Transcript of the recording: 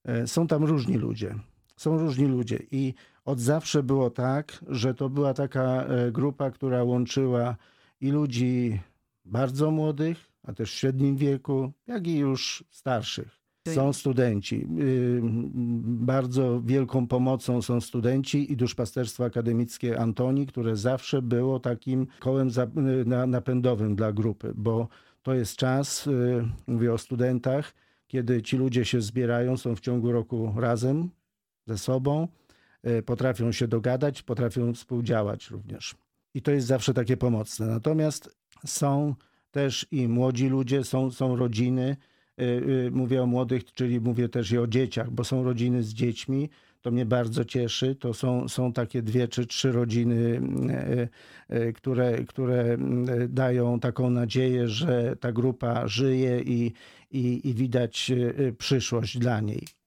Są tam różni ludzie. Są różni ludzie i od zawsze było tak, że to była taka grupa, która łączyła i ludzi bardzo młodych, a też w średnim wieku, jak i już starszych. Są studenci. Bardzo wielką pomocą są studenci i Duszpasterstwo Akademickie Antoni, które zawsze było takim kołem napędowym dla grupy, bo to jest czas, mówię o studentach, kiedy ci ludzie się zbierają, są w ciągu roku razem ze sobą, potrafią się dogadać, potrafią współdziałać również. I to jest zawsze takie pomocne. Natomiast są też i młodzi ludzie, są rodziny. Mówię o młodych, czyli mówię też i o dzieciach, bo są rodziny z dziećmi. To mnie bardzo cieszy. To są takie 2 czy 3 rodziny, które dają taką nadzieję, że ta grupa żyje i widać przyszłość dla niej.